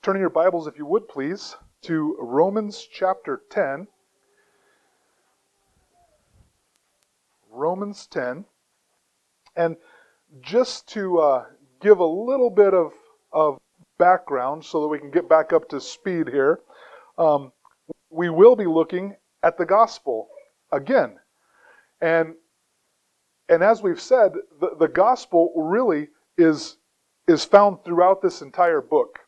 turning your Bibles, if you would please, to Romans chapter 10. Romans 10. And just to give a little bit of background so that we can get back up to speed here, we will be looking at the gospel again. And as we've said, the gospel really is found throughout this entire book.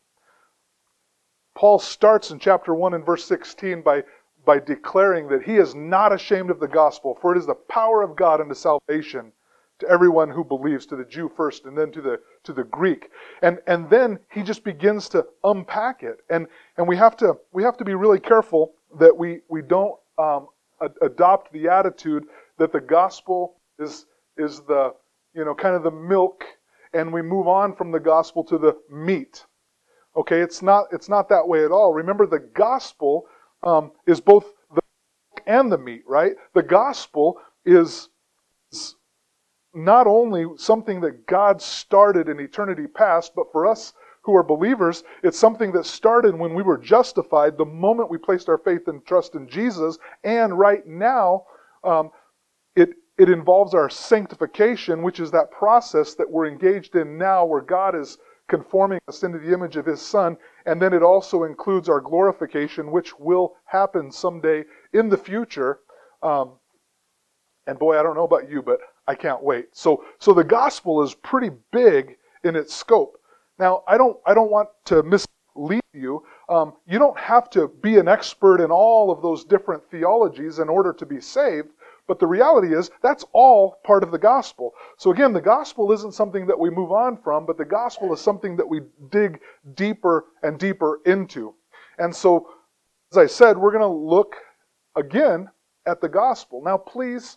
Paul starts in chapter 1 and verse 16 by declaring that he is not ashamed of the gospel, for it is the power of God unto salvation to everyone who believes, to the Jew first and then to the Greek. And then he just begins to unpack it. And we have to be really careful that we don't adopt the attitude that the gospel is the, kind of the milk, and we move on from the gospel to the meat. Okay, it's not that way at all. Remember, the gospel is both the milk and the meat, right? The gospel is not only something that God started in eternity past, but for us who are believers, it's something that started when we were justified, the moment we placed our faith and trust in Jesus, and right now, it involves our sanctification, which is that process that we're engaged in now, where God is conforming us into the image of His Son, and then it also includes our glorification, which will happen someday in the future. And boy, I don't know about you, but I can't wait. So the gospel is pretty big in its scope. Now, I don't want to mislead you. You don't have to be an expert in all of those different theologies in order to be saved. But the reality is, that's all part of the gospel. So again, the gospel isn't something that we move on from, but the gospel is something that we dig deeper and deeper into. And so, as I said, we're going to look again at the gospel. Now, please,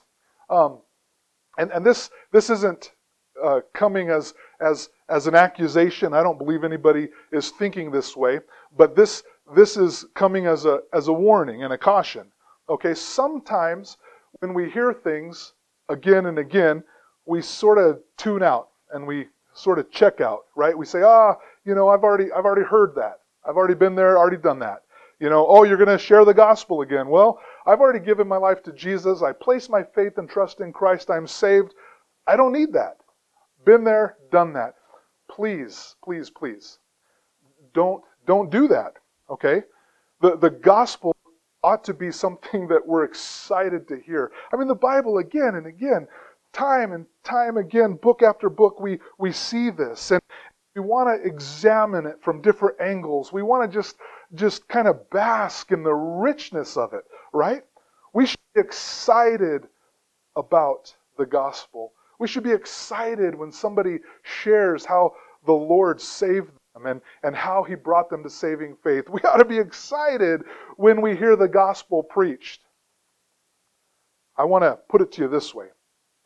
and this isn't coming as an accusation. I don't believe anybody is thinking this way, but this is coming as a warning and a caution. Okay, sometimes when we hear things again and again, we sort of tune out and we sort of check out, right? We say, I've already heard that. I've already been there, already done that. You're going to share the gospel again. Well, I've already given my life to Jesus. I place my faith and trust in Christ. I'm saved. I don't need that. Been there, done that. Please, please, please, don't do that, okay? The gospel ought to be something that we're excited to hear. I mean, the Bible again and again, time and time again, book after book, we see this. And we want to examine it from different angles. We want to just kind of bask in the richness of it, right? We should be excited about the gospel. We should be excited when somebody shares how the Lord saved them and how He brought them to saving faith. We ought to be excited when we hear the gospel preached. I want to put it to you this way.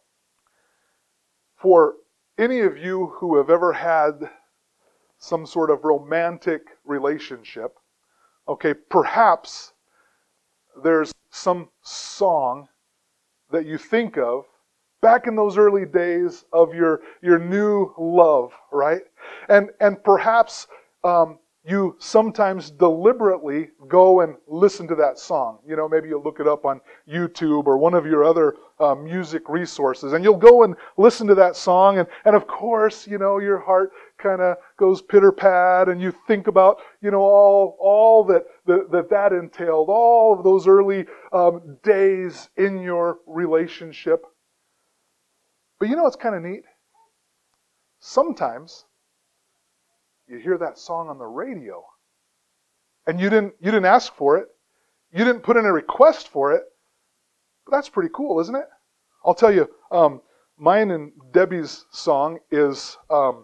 For any of you who have ever had some sort of romantic relationship, okay, perhaps there's some song that you think of back in those early days of your new love, right? And perhaps you sometimes deliberately go and listen to that song. Maybe you'll look it up on YouTube or one of your other music resources, and you'll go and listen to that song, and of course, your heart kind of goes pitter-pat, and you think about, all that entailed, all of those early days in your relationship. But it's kind of neat. Sometimes you hear that song on the radio, and you didn't ask for it. You didn't put in a request for it. But that's pretty cool, isn't it? I'll tell you, mine and Debbie's song is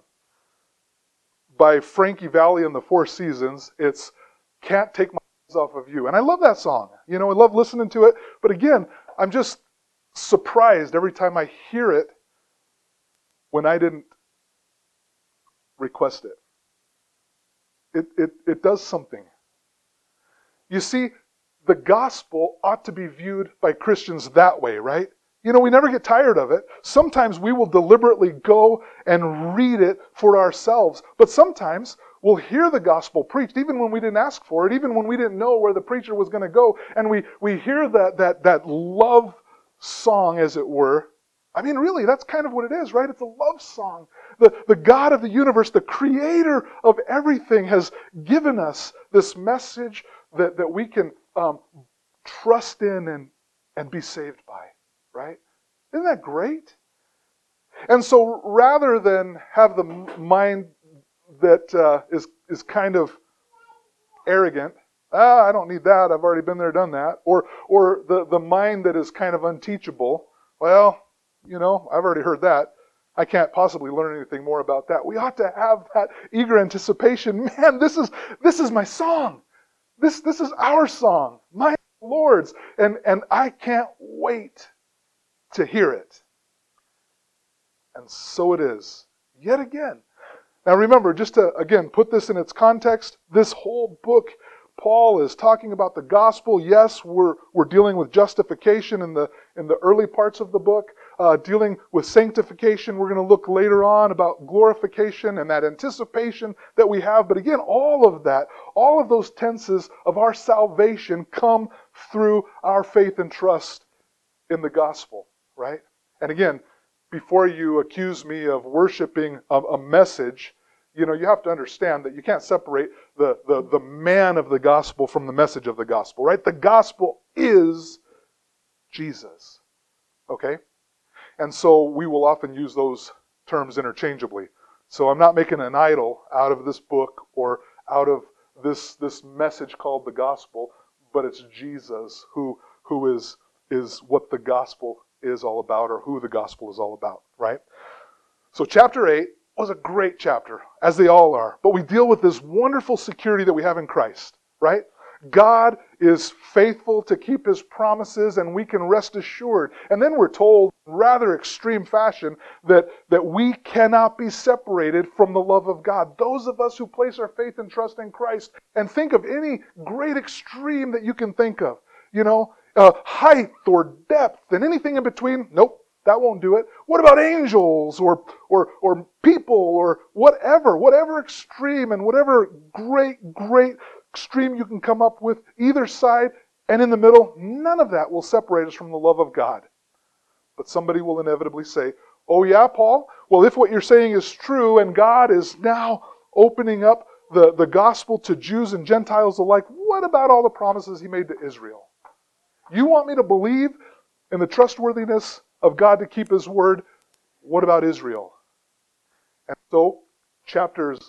by Frankie Valli and the Four Seasons. It's Can't Take My Eyes Off of You. And I love that song. I love listening to it. But again, I'm just surprised every time I hear it when I didn't request it. It does something. You see, the gospel ought to be viewed by Christians that way, right? We never get tired of it. Sometimes we will deliberately go and read it for ourselves. But sometimes we'll hear the gospel preached, even when we didn't ask for it, even when we didn't know where the preacher was going to go, and we hear that love song, as it were. I mean, really, that's kind of what it is, right? It's a love song. The God of the universe, the creator of everything, has given us this message that we can trust in and be saved by, right? Isn't that great? And so rather than have the mind that is kind of arrogant, I don't need that, I've already been there, done that, or the mind that is kind of unteachable, well, I've already heard that, I can't possibly learn anything more about that. We ought to have that eager anticipation. Man, this is my song. This is our song, my Lord's, and I can't wait to hear it. And so it is, yet again. Now remember, just to, again, put this in its context, this whole book, Paul is talking about the gospel. Yes, we're dealing with justification in the early parts of the book, dealing with sanctification. We're going to look later on about glorification and that anticipation that we have. But again, all of those tenses of our salvation come through our faith and trust in the gospel, right? And again, before you accuse me of worshiping a message, you have to understand that you can't separate the man of the gospel from the message of the gospel, right? The gospel is Jesus, okay? And so we will often use those terms interchangeably. So I'm not making an idol out of this book or out of this message called the gospel, but it's Jesus who is what the gospel is all about, or who the gospel is all about, right? So chapter 8 was a great chapter, as they all are. But we deal with this wonderful security that we have in Christ, right? God is faithful to keep His promises, and we can rest assured. And then we're told, in rather extreme fashion, that we cannot be separated from the love of God. Those of us who place our faith and trust in Christ, and think of any great extreme that you can think of, height or depth and anything in between, nope. That won't do it. What about angels or people or whatever extreme and whatever great extreme you can come up with, either side and in the middle, none of that will separate us from the love of God. But somebody will inevitably say, oh yeah, Paul? Well, if what you're saying is true and God is now opening up the gospel to Jews and Gentiles alike, what about all the promises He made to Israel? You want me to believe in the trustworthiness of God to keep His word? What about Israel? And so, chapters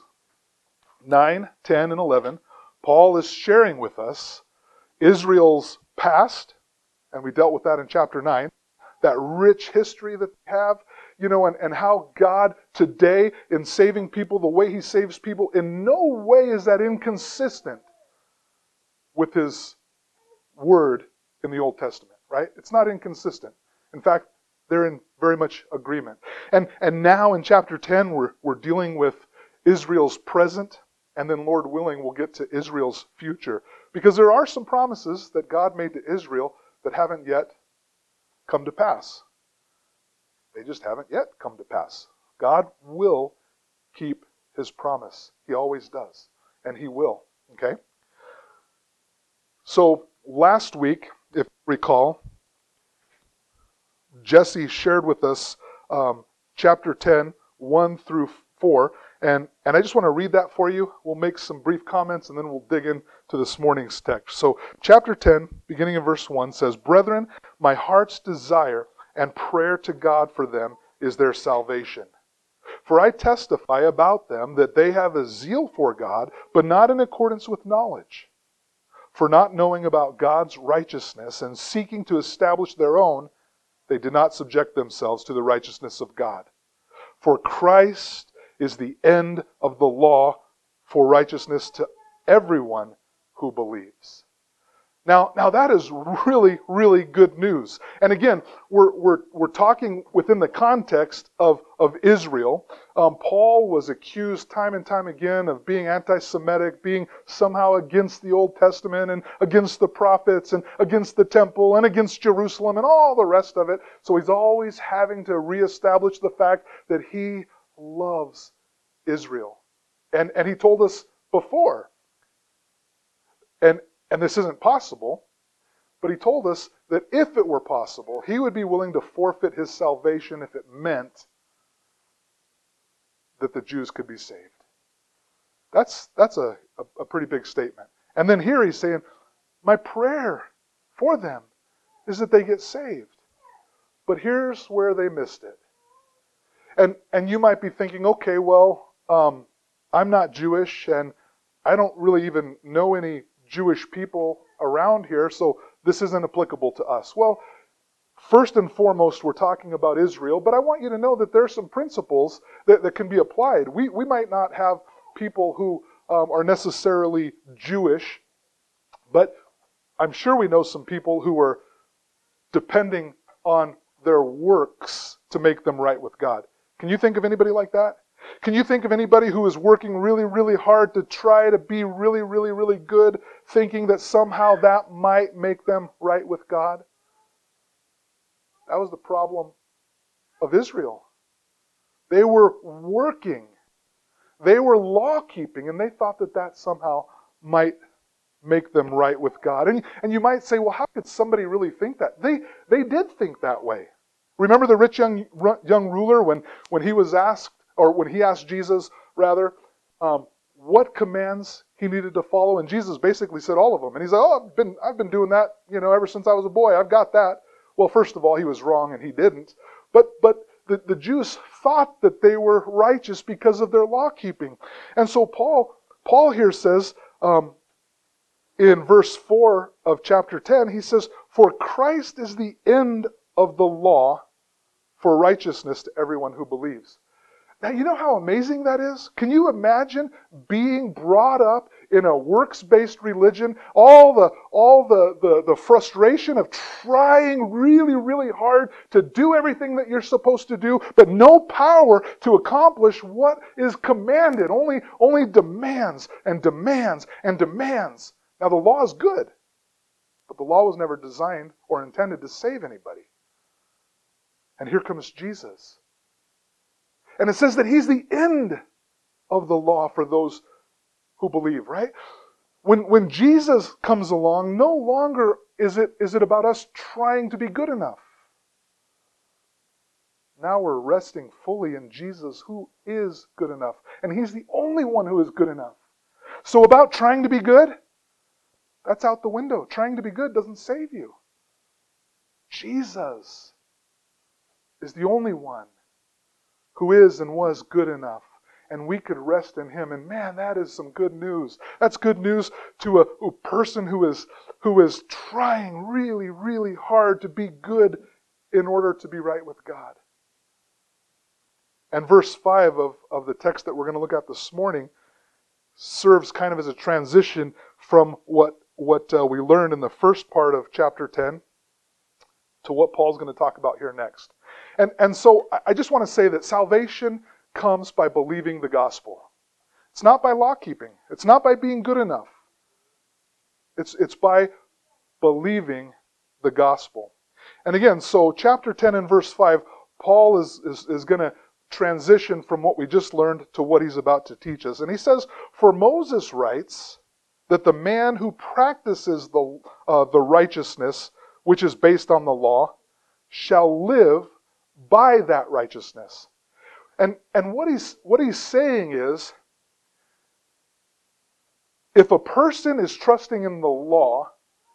9, 10, and 11, Paul is sharing with us Israel's past, and we dealt with that in chapter 9, that rich history that they have, and how God today, in saving people, the way He saves people, in no way is that inconsistent with His word in the Old Testament, right? It's not inconsistent. In fact, they're in very much agreement. And now in chapter 10, we're dealing with Israel's present, and then Lord willing, we'll get to Israel's future. Because there are some promises that God made to Israel that haven't yet come to pass. They just haven't yet come to pass. God will keep His promise. He always does. And He will. Okay? So last week, if you recall, Jesse shared with us chapter 10, 1 through 4. And I just want to read that for you. We'll make some brief comments and then we'll dig into this morning's text. So chapter 10, beginning in verse 1 says, Brethren, my heart's desire and prayer to God for them is their salvation. For I testify about them that they have a zeal for God, but not in accordance with knowledge. For not knowing about God's righteousness and seeking to establish their own, they did not subject themselves to the righteousness of God. For Christ is the end of the law for righteousness to everyone who believes. Now that is really, really good news. And again, we're talking within the context of Israel. Paul was accused time and time again of being anti-Semitic, being somehow against the Old Testament and against the prophets and against the temple and against Jerusalem and all the rest of it. So he's always having to reestablish the fact that he loves Israel. And he told us before, and this isn't possible, but he told us that if it were possible, he would be willing to forfeit his salvation if it meant that the Jews could be saved. That's a pretty big statement. And then here he's saying, my prayer for them is that they get saved. But here's where they missed it. And you might be thinking, okay, well, I'm not Jewish, and I don't really even know any Jewish people around here, so this isn't applicable to us. Well, first and foremost, we're talking about Israel, but I want you to know that there are some principles that can be applied. We might not have people who are necessarily Jewish, but I'm sure we know some people who are depending on their works to make them right with God. Can you think of anybody like that? Can you think of anybody who is working really, really hard to try to be really, really, really good, thinking that somehow that might make them right with God? That was the problem of Israel. They were working. They were law-keeping, and they thought that that somehow might make them right with God. And you might say, well, how could somebody really think that? They did think that way. Remember the rich young ruler when he was asked, or when he asked Jesus, rather, what commands he needed to follow? And Jesus basically said all of them. And he said, oh, I've been doing that, ever since I was a boy. I've got that. Well, first of all, he was wrong and he didn't. But the Jews thought that they were righteous because of their law keeping. And so Paul here says, in verse 4 of chapter 10, he says, for Christ is the end of the law for righteousness to everyone who believes. Now, you know how amazing that is? Can you imagine being brought up in a works-based religion, all the frustration of trying really, really hard to do everything that you're supposed to do, but no power to accomplish what is commanded, only demands and demands and demands. Now, the law is good, but the law was never designed or intended to save anybody. And here comes Jesus. And it says that he's the end of the law for those who believe, right? When Jesus comes along, no longer is it about us trying to be good enough. Now we're resting fully in Jesus, who is good enough. And he's the only one who is good enough. So about trying to be good, that's out the window. Trying to be good doesn't save you. Jesus is the only one who is and was good enough. And we could rest in him. And man, that is some good news. That's good news to a person who is trying really, really hard to be good in order to be right with God. And verse 5 of the text that we're going to look at this morning serves kind of as a transition from what we learned in the first part of chapter 10 to what Paul's going to talk about here next. And so I just want to say that salvation comes by believing the gospel. It's not by law keeping. It's not by being good enough. It's by believing the gospel. And again, so chapter 10 and verse 5, Paul is going to transition from what we just learned to what he's about to teach us. And he says, for Moses writes that the man who practices the righteousness which is based on the law shall live by that righteousness. And what he's saying is, if a person is trusting in the law,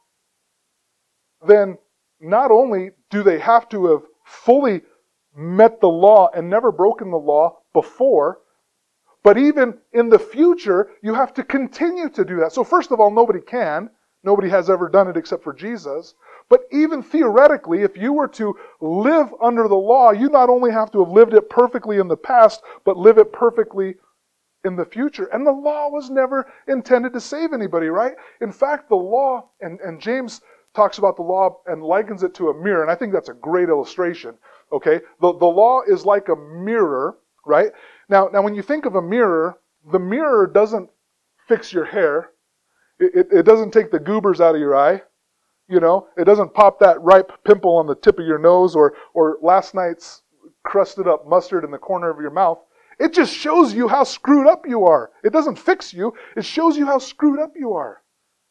then not only do they have to have fully met the law and never broken the law before, but even in the future, you have to continue to do that. So first of all, nobody can. Nobody has ever done it except for Jesus. But even theoretically, if you were to live under the law, you not only have to have lived it perfectly in the past, but live it perfectly in the future. And the law was never intended to save anybody, right? In fact, the law, and James talks about the law and likens it to a mirror, and I think that's a great illustration, okay? The law is like a mirror, right? Now, when you think of a mirror, the mirror doesn't fix your hair. It doesn't take the goobers out of your eye. It doesn't pop that ripe pimple on the tip of your nose or last night's crusted up mustard in the corner of your mouth. It just shows you how screwed up you are. It doesn't fix you. It shows you how screwed up you are.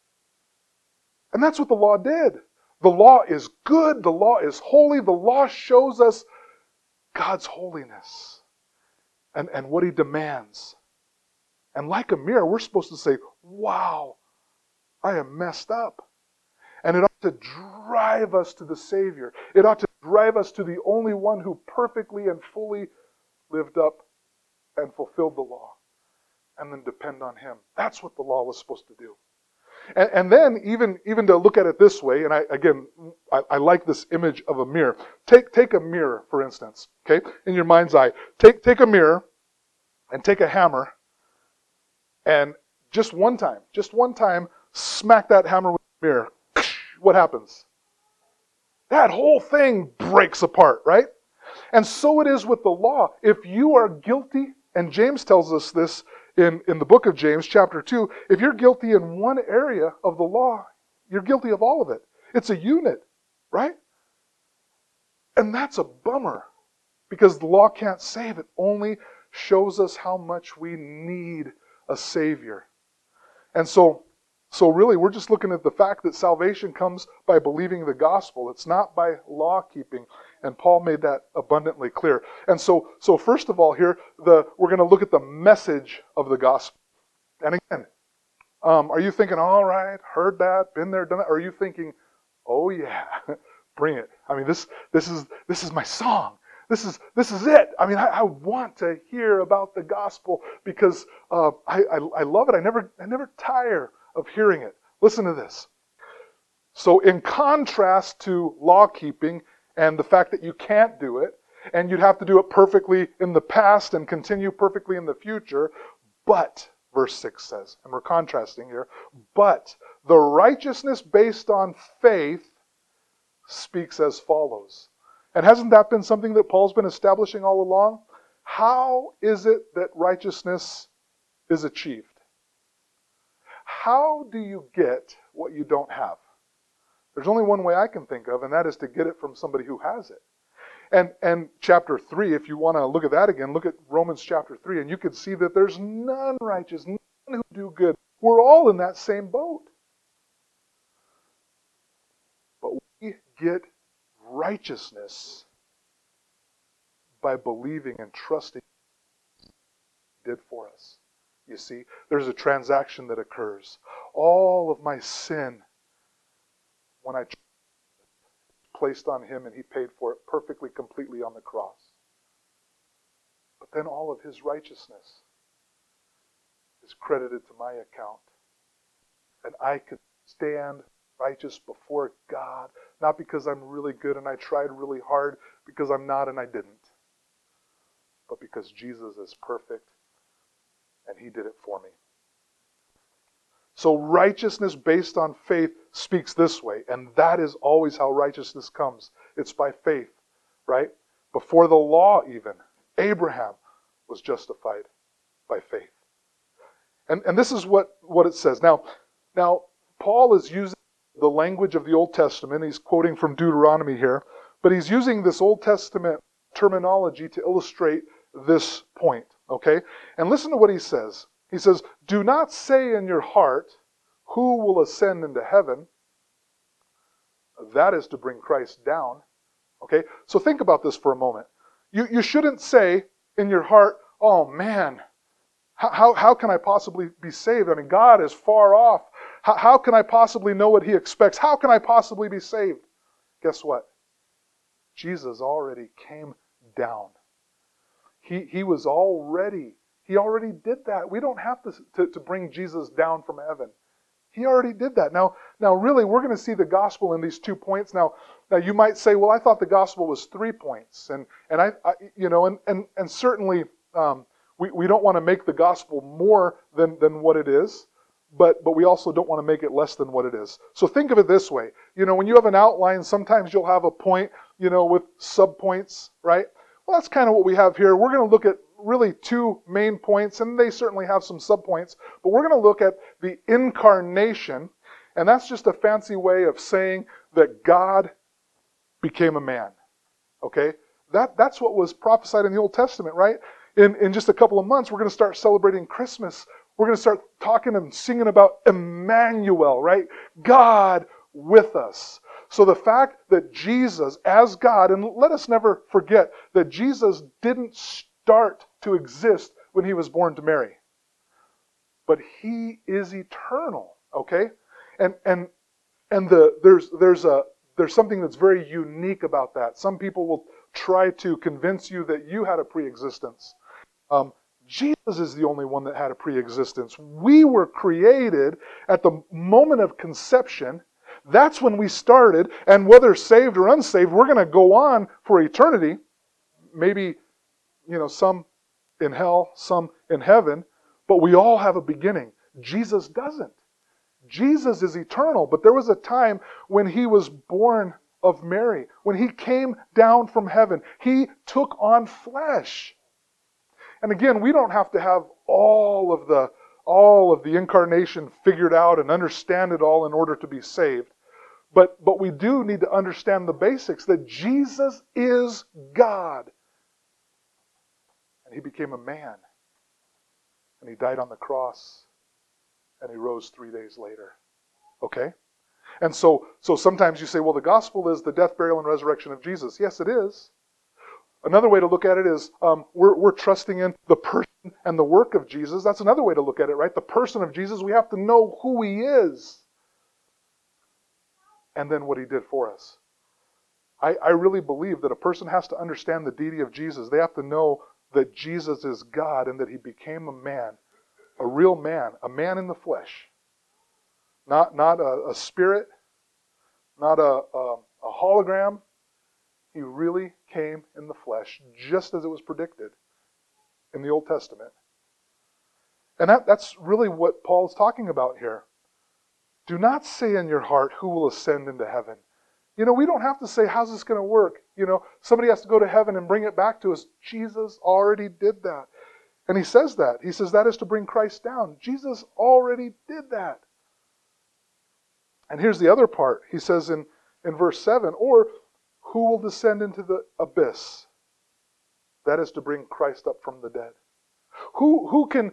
And that's what the law did. The law is good. The law is holy. The law shows us God's holiness and what He demands. And like a mirror, we're supposed to say, wow, I am messed up. And it ought to drive us to the Savior. It ought to drive us to the only one who perfectly and fully lived up and fulfilled the law. And then depend on Him. That's what the law was supposed to do. And then even to look at it this way, and I like this image of a mirror. Take a mirror, for instance, okay? In your mind's eye. Take a mirror and take a hammer and just one time, smack that hammer with the mirror. What happens? That whole thing breaks apart, right? And so it is with the law. If you are guilty, and James tells us this in the book of James, chapter 2, if you're guilty in one area of the law, you're guilty of all of it. It's a unit, right? And that's a bummer, because the law can't save. It only shows us how much we need a Savior. And so really, we're just looking at the fact that salvation comes by believing the gospel. It's not by law keeping. And Paul made that abundantly clear. And so first of all here, we're going to look at the message of the gospel. And again, are you thinking, all right, heard that, been there, done that? Or are you thinking, oh yeah, bring it. I mean, this is my song. This is it. I mean, I want to hear about the gospel because I love it. I never tire of hearing it. Listen to this. So in contrast to law keeping and the fact that you can't do it, and you'd have to do it perfectly in the past and continue perfectly in the future, but, verse 6 says, and we're contrasting here, but the righteousness based on faith speaks as follows. And hasn't that been something that Paul's been establishing all along? How is it that righteousness is achieved? How do you get what you don't have? There's only one way I can think of, and that is to get it from somebody who has it. And chapter 3, if you want to look at that again, look at Romans chapter 3, and you can see that there's none righteous, none who do good. We're all in that same boat. But we get righteousness by believing and trusting He did for us. You see, there's a transaction that occurs. All of my sin, when I placed on Him and He paid for it perfectly, completely on the cross. But then all of His righteousness is credited to my account. And I could stand righteous before God, not because I'm really good and I tried really hard, because I'm not and I didn't, but because Jesus is perfect and He did it for me. So righteousness based on faith speaks this way, and that is always how righteousness comes. It's by faith, right? Before the law even, Abraham was justified by faith. And this is what it says. Now, Paul is using the language of the Old Testament. He's quoting from Deuteronomy here, but he's using this Old Testament terminology to illustrate this point, okay? And listen to what he says. He says, do not say in your heart, who will ascend into heaven? That is to bring Christ down. Okay? So think about this for a moment. You shouldn't say in your heart, oh man, how can I possibly be saved? I mean, God is far off. How can I possibly know what He expects? How can I possibly be saved? Guess what? Jesus already came down. He already did that. We don't have to bring Jesus down from heaven. He already did that. Now really, we're going to see the gospel in these 2 points. Now you might say, well, I thought the gospel was 3 points. And certainly we don't want to make the gospel more than what it is, but we also don't want to make it less than what it is. So think of it this way. When you have an outline, sometimes you'll have a point, with subpoints, right? Well, that's kind of what we have here. We're going to look at really 2 main points, and they certainly have some subpoints, but we're going to look at the incarnation, and that's just a fancy way of saying that God became a man. Okay? That's what was prophesied in the Old Testament, right? In just a couple of months, we're going to start celebrating Christmas. We're going to start talking and singing about Emmanuel, right? God with us. So the fact that Jesus, as God, and let us never forget that Jesus didn't start to exist when he was born to Mary. But he is eternal, okay? And there's something that's very unique about that. Some people will try to convince you that you had a pre-existence. Jesus is the only one that had a pre-existence. We were created at the moment of conception. That's when we started, and whether saved or unsaved, we're going to go on for eternity. Maybe, some in hell, some in heaven, but we all have a beginning. Jesus doesn't. Jesus is eternal, but there was a time when he was born of Mary, when he came down from heaven. He took on flesh. And again, we don't have to have all of the incarnation figured out and understand it all in order to be saved. But we do need to understand the basics, that Jesus is God. And he became a man. And he died on the cross. And he rose 3 days later. Okay? And so sometimes you say, well, the gospel is the death, burial, and resurrection of Jesus. Yes, it is. Another way to look at it is we're trusting in the person and the work of Jesus. That's another way to look at it, right? The person of Jesus, we have to know who he is. And then what he did for us. I really believe that a person has to understand the deity of Jesus. They have to know that Jesus is God and that he became a man, a real man, a man in the flesh. Not a spirit, not a hologram. He really came in the flesh, just as it was predicted in the Old Testament. And that's really what Paul's talking about here. Do not say in your heart, who will ascend into heaven? We don't have to say, how's this going to work? Somebody has to go to heaven and bring it back to us. Jesus already did that. And he says that. He says that is to bring Christ down. Jesus already did that. And here's the other part. He says in verse 7, or who will descend into the abyss? That is to bring Christ up from the dead. Who can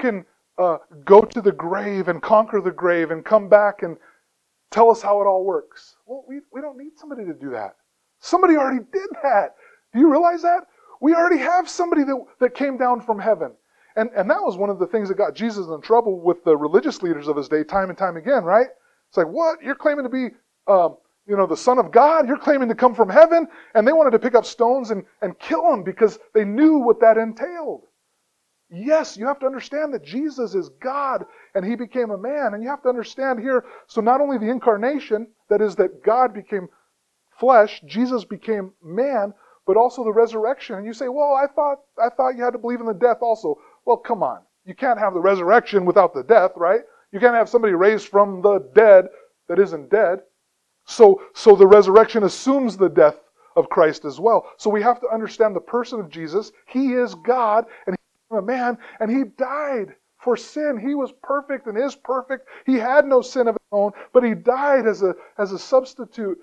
go to the grave and conquer the grave and come back and tell us how it all works? Well, we don't need somebody to do that. Somebody already did that. Do you realize that? We already have somebody that came down from heaven. And that was one of the things that got Jesus in trouble with the religious leaders of his day time and time again, right? It's like, what? You're claiming to be the Son of God? You're claiming to come from heaven? And they wanted to pick up stones and kill him because they knew what that entailed. Yes, you have to understand that Jesus is God and he became a man. And you have to understand here, so not only the incarnation, that is that God became flesh, Jesus became man, but also the resurrection. And you say, well, I thought you had to believe in the death also. Well, come on. You can't have the resurrection without the death, right? You can't have somebody raised from the dead that isn't dead. So the resurrection assumes the death of Christ as well. So we have to understand the person of Jesus. He is God and he became a man and he died for sin. He was perfect and is perfect. He had no sin of his own, but he died as a substitute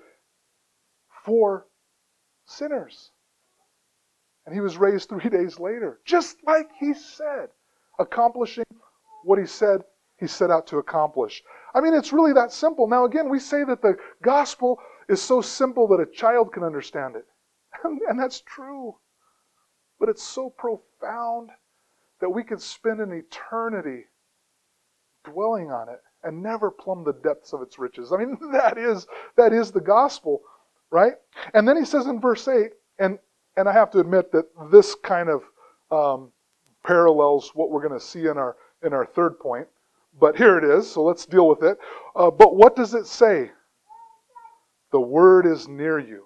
for sinners. And he was raised 3 days later, just like he said, accomplishing what he said he set out to accomplish. I mean, it's really that simple. Now, again, we say that the gospel is so simple that a child can understand it. And that's true. But it's so profound that we could spend an eternity dwelling on it and never plumb the depths of its riches. I mean, that is the gospel, right? And then he says in verse 8, and I have to admit that this kind of parallels what we're going to see in our third point. But here it is, so let's deal with it. But what does it say? The word is near you,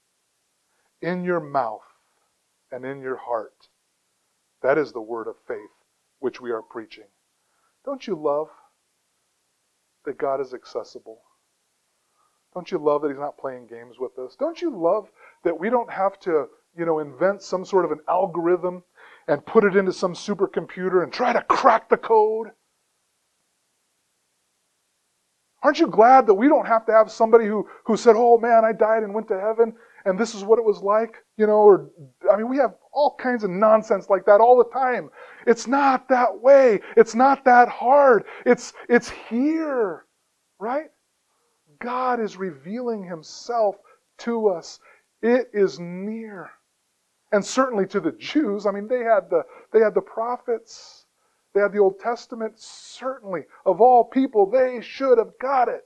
in your mouth and in your heart. That is the word of faith which we are preaching. Don't you love that God is accessible? Don't you love that he's not playing games with us? Don't you love that we don't have to, invent some sort of an algorithm and put it into some supercomputer and try to crack the code? Aren't you glad that we don't have to have somebody who said, oh man, I died and went to heaven, and this is what it was like, or, we have all kinds of nonsense like that all the time. It's not that way. It's not that hard. It's here, right? God is revealing Himself to us. It is near. And certainly to the Jews, they had the prophets. They had the Old Testament. Certainly, of all people, they should have got it.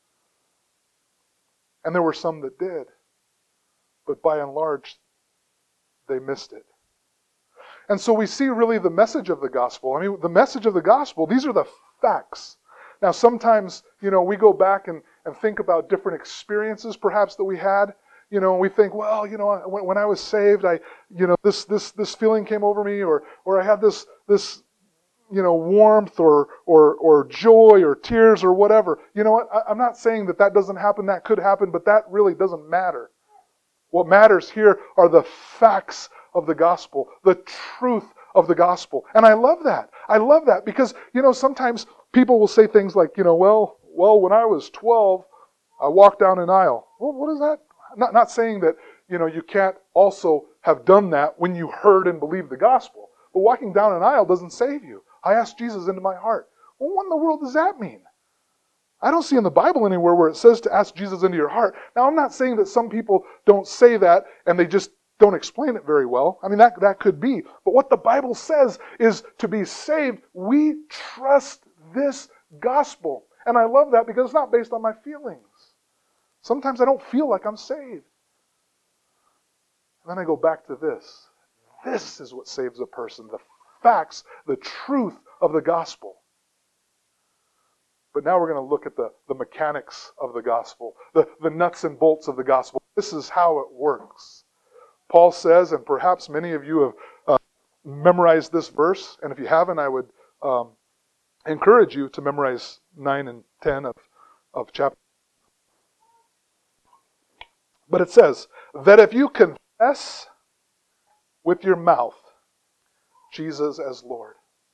And there were some that did. But by and large, they missed it. And so we see really the message of the gospel. The message of the gospel, these are the facts. Now sometimes, we go back and think about different experiences perhaps that we had. We think, well, when I was saved, this feeling came over me, or I had this warmth or joy or tears or whatever. You know what? I'm not saying that doesn't happen. That could happen, but that really doesn't matter. What matters here are the facts of the gospel, the truth of the gospel. And I love that. I love that because, sometimes people will say things like, well, when I was 12, I walked down an aisle. Well, what is that? Not saying that, you can't also have done that when you heard and believed the gospel. But walking down an aisle doesn't save you. I asked Jesus into my heart. Well, what in the world does that mean? I don't see in the Bible anywhere where it says to ask Jesus into your heart. Now, I'm not saying that some people don't say that and they just don't explain it very well. That could be. But what the Bible says is to be saved, we trust this gospel. And I love that because it's not based on my feelings. Sometimes I don't feel like I'm saved. And then I go back to this. This is what saves a person. The facts, the truth of the gospel. But now we're going to look at the mechanics of the gospel, the nuts and bolts of the gospel. This is how it works. Paul says, and perhaps many of you have memorized this verse, and if you haven't, I would encourage you to memorize 9 and 10 of chapter. But it says that if you confess with your mouth Jesus as Lord.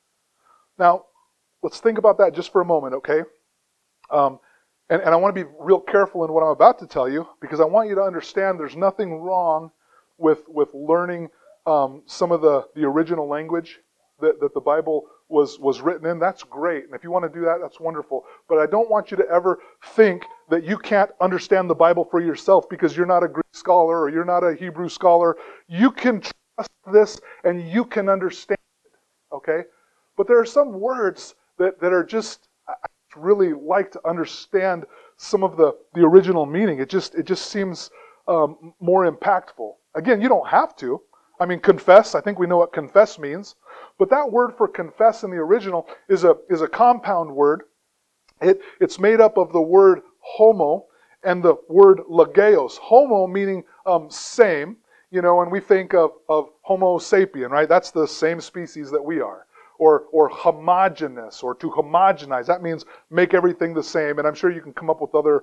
Now, let's think about that just for a moment, okay? And I want to be real careful in what I'm about to tell you because I want you to understand there's nothing wrong with learning some of the original language that the Bible was written in. That's great. And if you want to do that, that's wonderful. But I don't want you to ever think that you can't understand the Bible for yourself because you're not a Greek scholar or you're not a Hebrew scholar. You can trust this and you can understand it, okay? But there are some words that are just, I really like to understand some of the original meaning. It just seems more impactful. Again, you don't have to. Confess, I think we know what confess means. But that word for confess in the original is a compound word. It's made up of the word homo and the word logeos. Homo meaning same, and we think of Homo sapien, right? That's the same species that we are. Or homogeneous, or to homogenize. That means make everything the same. And I'm sure you can come up with other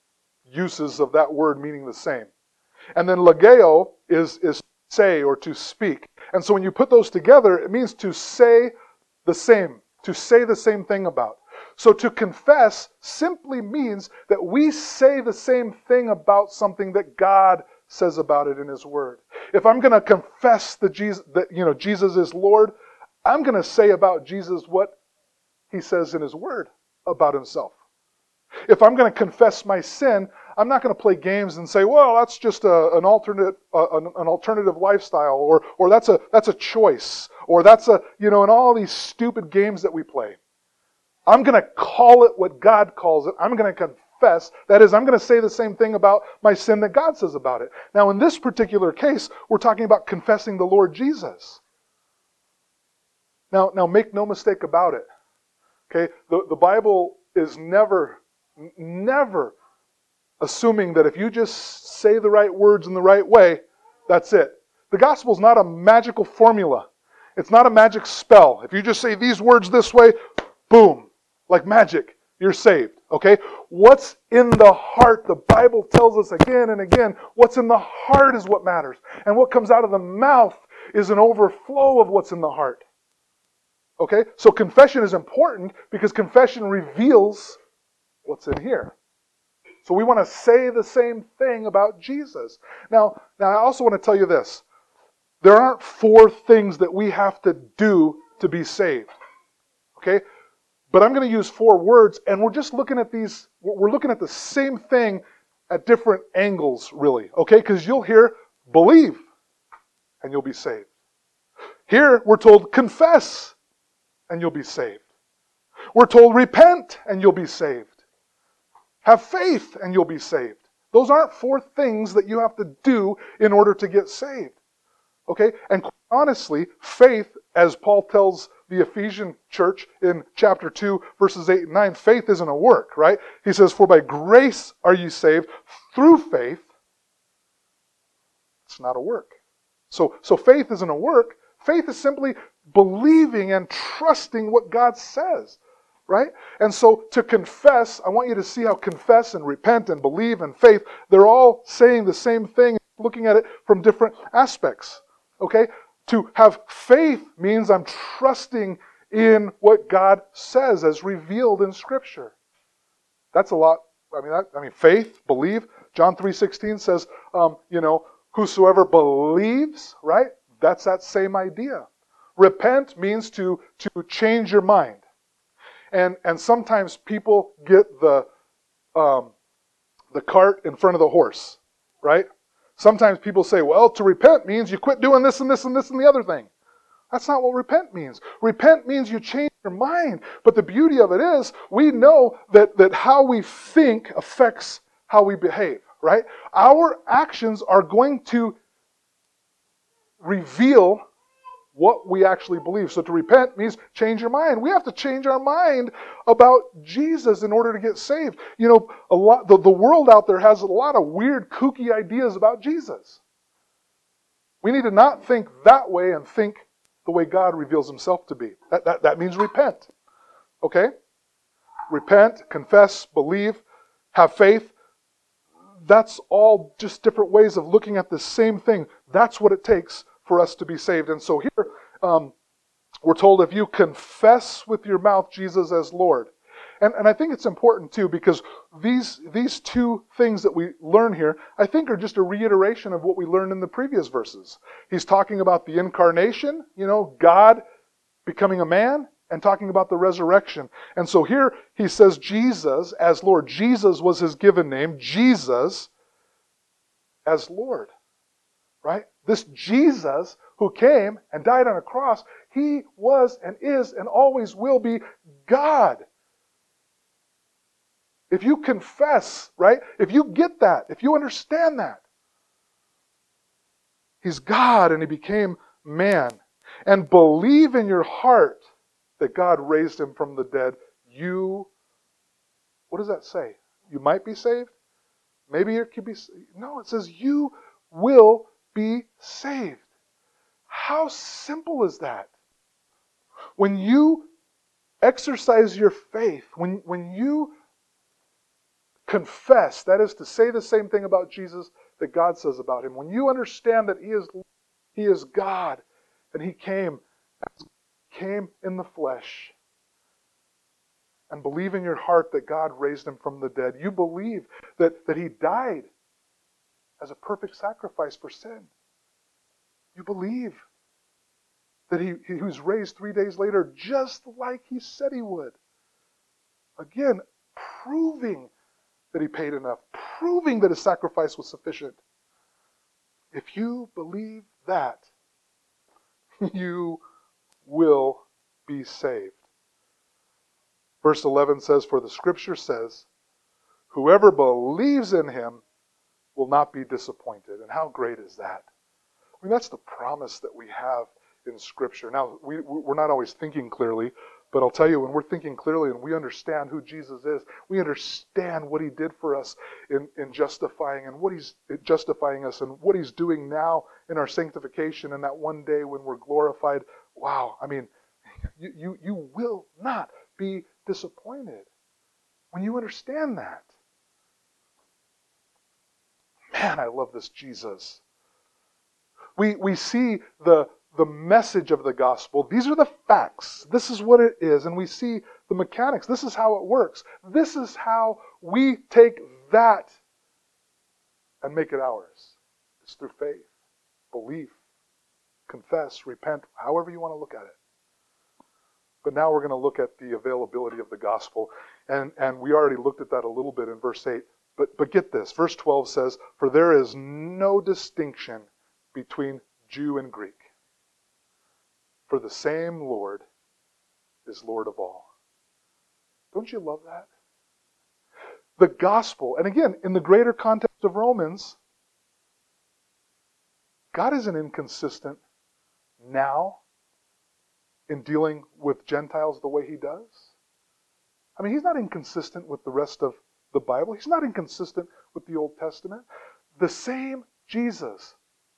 uses of that word meaning the same. And then logeo is say or to speak. And so when you put those together, it means to say the same thing about. So to confess simply means that we say the same thing about something that God says about it in His Word. If I'm going to confess that Jesus is Lord, I'm going to say about Jesus what He says in His Word about Himself. If I'm going to confess my sin, I'm not going to play games and say, well, that's just an alternative lifestyle, or that's a choice, or that's and all these stupid games that we play. I'm going to call it what God calls it. I'm going to confess. That is, I'm going to say the same thing about my sin that God says about it. Now, in this particular case, we're talking about confessing the Lord Jesus. Now, make no mistake about it. Okay, the Bible is never assuming that if you just say the right words in the right way, that's it. The gospel is not a magical formula. It's not a magic spell. If you just say these words this way, boom, like magic, you're saved. Okay? What's in the heart? The Bible tells us again and again, what's in the heart is what matters. And what comes out of the mouth is an overflow of what's in the heart. Okay? So confession is important because confession reveals what's in here. So we want to say the same thing about Jesus. Now I also want to tell you this. There aren't 4 things that we have to do to be saved. Okay? But I'm going to use 4 words, and we're just looking at these, we're looking at the same thing at different angles, really. Okay? Because you'll hear, believe, and you'll be saved. Here, we're told, confess, and you'll be saved. We're told, repent, and you'll be saved. Have faith, and you'll be saved. Those aren't 4 things that you have to do in order to get saved. Okay? And quite honestly, faith, as Paul tells the Ephesian church in chapter 2, verses 8 and 9, faith isn't a work, right? He says, for by grace are you saved through faith. It's not a work. So faith isn't a work. Faith is simply believing and trusting what God says, right? And so to confess, I want you to see how confess and repent and believe and faith, they're all saying the same thing, looking at it from different aspects, okay? To have faith means I'm trusting in what God says as revealed in Scripture. That's a lot. I mean, faith, believe. John 3:16 says, whosoever believes, right? That's that same idea. Repent means to change your mind. And sometimes people get the cart in front of the horse, right? Sometimes people say, well, to repent means you quit doing this and this and this and the other thing. That's not what repent means. Repent means you change your mind. But the beauty of it is, we know that how we think affects how we behave, right? Our actions are going to reveal what we actually believe. So to repent means change your mind. We have to change our mind about Jesus in order to get saved. You know, the world out there has a lot of weird, kooky ideas about Jesus. We need to not think that way and think the way God reveals himself to be. That means repent. Okay? Repent, confess, believe, have faith. That's all just different ways of looking at the same thing. That's what it takes for us to be saved. And so here, we're told if you confess with your mouth Jesus as Lord. And I think it's important too, because these 2 things that we learn here, I think are just a reiteration of what we learned in the previous verses. He's talking about the incarnation, God becoming a man, and talking about the resurrection. And so here he says Jesus as Lord. Jesus was his given name. Jesus as Lord. Right? This Jesus who came and died on a cross, he was and is and always will be God. If you confess, right? If you get that, if you understand that, he's God and he became man. And believe in your heart that God raised him from the dead, what does that say? You might be saved? Maybe you could be saved. No, it says you will be saved. How simple is that? When you exercise your faith, when you confess, that is to say the same thing about Jesus that God says about him, when you understand that he is God and he came in the flesh, and believe in your heart that God raised him from the dead, you believe that he died as a perfect sacrifice for sin. You believe that he was raised 3 days later just like he said he would. Again, proving that he paid enough, proving that his sacrifice was sufficient. If you believe that, you will be saved. Verse 11 says, for the scripture says, whoever believes in him will not be disappointed. And how great is that? I mean, that's the promise that we have in Scripture. Now, we're not always thinking clearly, but I'll tell you, when we're thinking clearly and we understand who Jesus is, we understand what he did for us in justifying and what he's justifying us and what he's doing now in our sanctification and that one day when we're glorified. Wow, I mean, you will not be disappointed when you understand that. Man, I love this Jesus. We see the message of the gospel. These are the facts. This is what it is. And we see the mechanics. This is how it works. This is how we take that and make it ours. It's through faith, belief, confess, repent, however you want to look at it. But now we're going to look at the availability of the gospel. And we already looked at that a little bit in verse 8. But get this. Verse 12 says, "For there is no distinction between Jew and Greek. For the same Lord is Lord of all." Don't you love that? The gospel, and again, in the greater context of Romans, God isn't inconsistent now in dealing with Gentiles the way he does. I mean, he's not inconsistent with the rest of the Bible. He's not inconsistent with the Old Testament. The same Jesus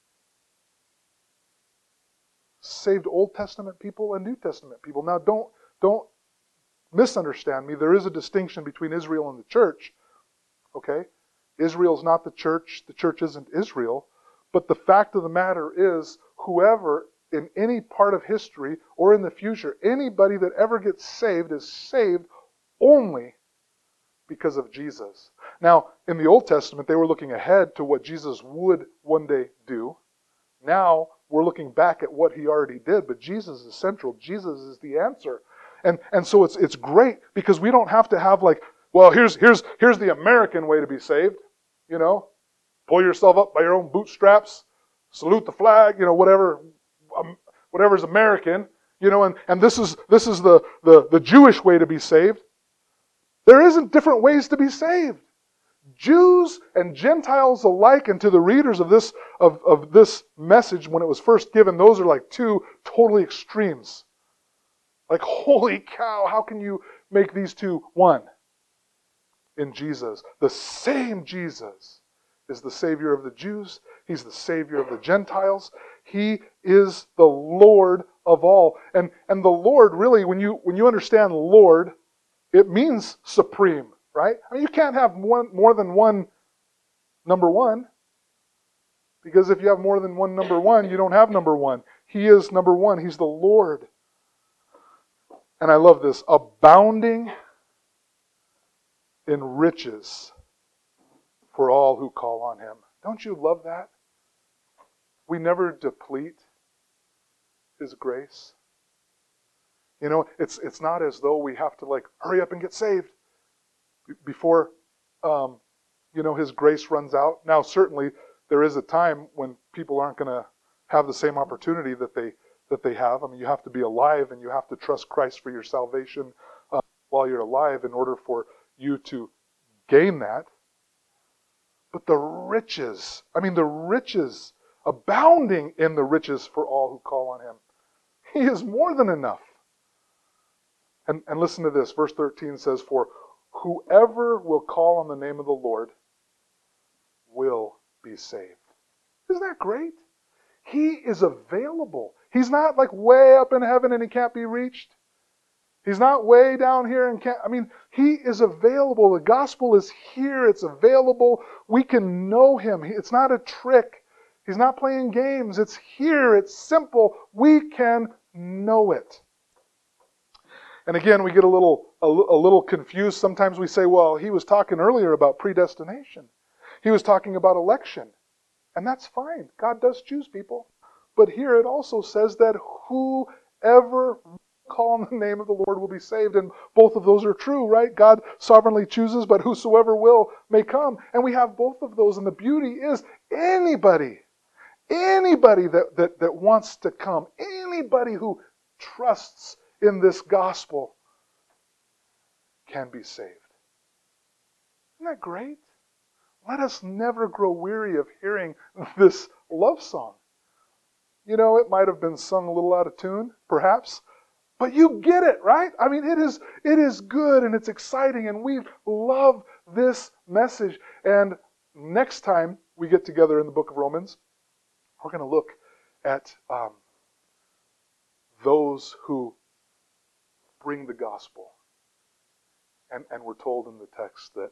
saved Old Testament people and New Testament people. Now, don't misunderstand me. There is a distinction between Israel and the church. Okay? Israel's not the church isn't Israel. But the fact of the matter is, whoever in any part of history or in the future, anybody that ever gets saved is saved only because of Jesus. Now, in the Old Testament, they were looking ahead to what Jesus would one day do. Now, we're looking back at what he already did, but Jesus is central. Jesus is the answer. And so it's great because we don't have to have like, well, here's the American way to be saved. You know, pull yourself up by your own bootstraps, salute the flag, whatever's American, and this is the Jewish way to be saved. There isn't different ways to be saved. Jews and Gentiles alike, and to the readers of this message when it was first given, those are like two totally extremes. Like, holy cow, how can you make these two one? In Jesus. The same Jesus is the Savior of the Jews. He's the Savior of the Gentiles. He is the Lord of all. And the Lord, really, when you understand Lord, it means supreme, right? I mean, you can't have more than one number one. Because if you have more than one number one, you don't have number one. He is number one. He's the Lord. And I love this. Abounding in riches for all who call on him. Don't you love that? We never deplete his grace. It's not as though we have to hurry up and get saved before his grace runs out. Now, certainly there is a time when people aren't going to have the same opportunity that they have. I mean, you have to be alive and you have to trust Christ for your salvation while you're alive in order for you to gain that. But the riches, abounding in the riches for all who call on him. He is more than enough. And listen to this. Verse 13 says, "For whoever will call on the name of the Lord will be saved." Isn't that great? He is available. He's not way up in heaven and he can't be reached. He's not way down here and can't. He is available. The gospel is here. It's available. We can know him. It's not a trick. He's not playing games. It's here. It's simple. We can know it. And again, we get a little confused. Sometimes we say, well, he was talking earlier about predestination. He was talking about election. And that's fine. God does choose people. But here it also says that whoever call on the name of the Lord will be saved. And both of those are true, right? God sovereignly chooses, but whosoever will may come. And we have both of those. And the beauty is anybody that wants to come, anybody who trusts in this gospel can be saved. Isn't that great? Let us never grow weary of hearing this love song. It might have been sung a little out of tune, perhaps, but you get it, right? It is good and it's exciting and we love this message. And next time we get together in the book of Romans, we're going to look at those who bring the gospel. And we're told in the text that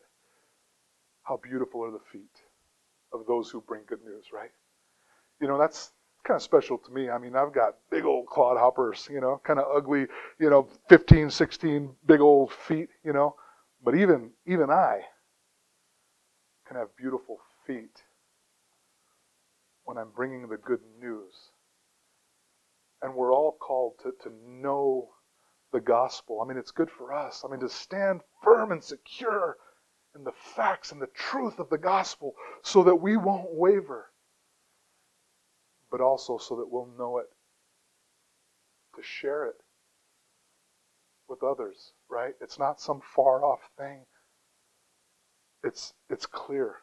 how beautiful are the feet of those who bring good news, right? That's kind of special to me. I mean, I've got big old clodhoppers, kind of ugly, 15, 16 big old feet, But even I can have beautiful feet when I'm bringing the good news. And we're all called to know the gospel. I mean, it's good for us. I mean, to stand firm and secure in the facts and the truth of the gospel so that we won't waver, but also so that we'll know it, to share it with others, right? It's not some far off thing. It's clear.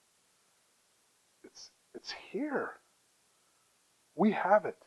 It's here. We have it.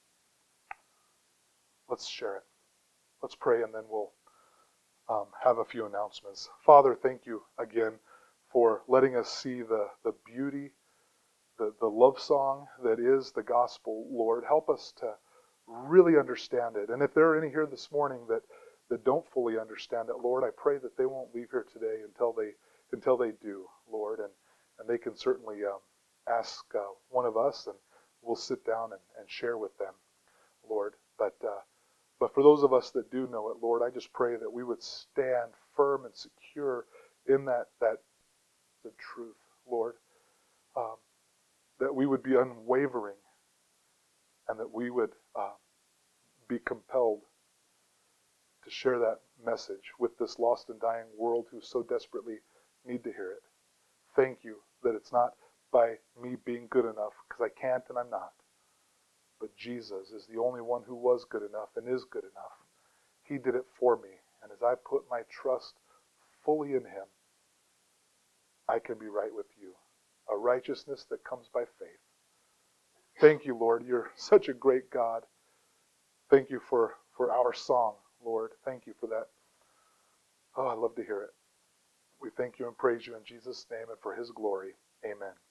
Let's share it. Let's pray, and then we'll have a few announcements. Father, thank you again for letting us see the beauty, the love song that is the gospel, Lord. Help us to really understand it. And if there are any here this morning that don't fully understand it, Lord, I pray that they won't leave here today until they do, Lord. And they can certainly ask one of us, and we'll sit down and share with them, Lord. But for those of us that do know it, Lord, I just pray that we would stand firm and secure in that the truth, Lord. That we would be unwavering, and that we would be compelled to share that message with this lost and dying world who so desperately need to hear it. Thank you that it's not by me being good enough, because I can't and I'm not. But Jesus is the only one who was good enough and is good enough. He did it for me. And as I put my trust fully in him, I can be right with you. A righteousness that comes by faith. Thank you, Lord. You're such a great God. Thank you for our song, Lord. Thank you for that. Oh, I love to hear it. We thank you and praise you in Jesus' name and for his glory. Amen.